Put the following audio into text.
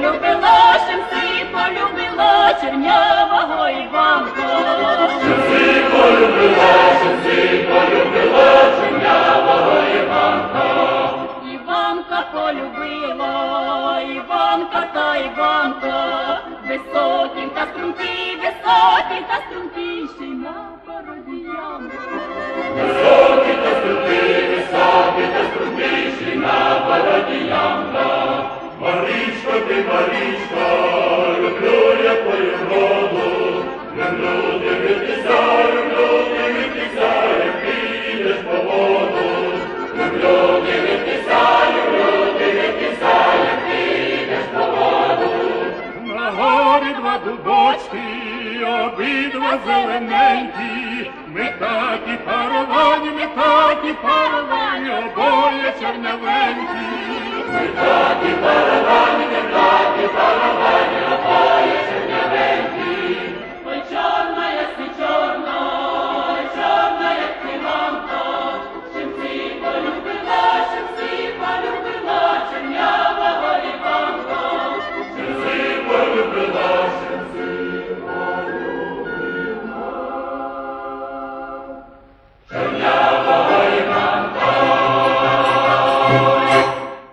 полюбила, всі полюбила чернявого Іванка. Всі полюбила чернявого Іванка. Іванка полюбила, Іванка та Іванка, високий та стрункий, високий та стрункий, ще й на пародіянка. Високий та стрункий, ще й на пародіянка. Марічко, ти, Марічко, люблю я твою вроду, люблю дивитися, як підеш по воду. Люблю дивитися, як підеш по воду. На горі два дубочки, обидва зелененькі, ми такі паровані, обоє чорнявенькі. Ми такі паровані,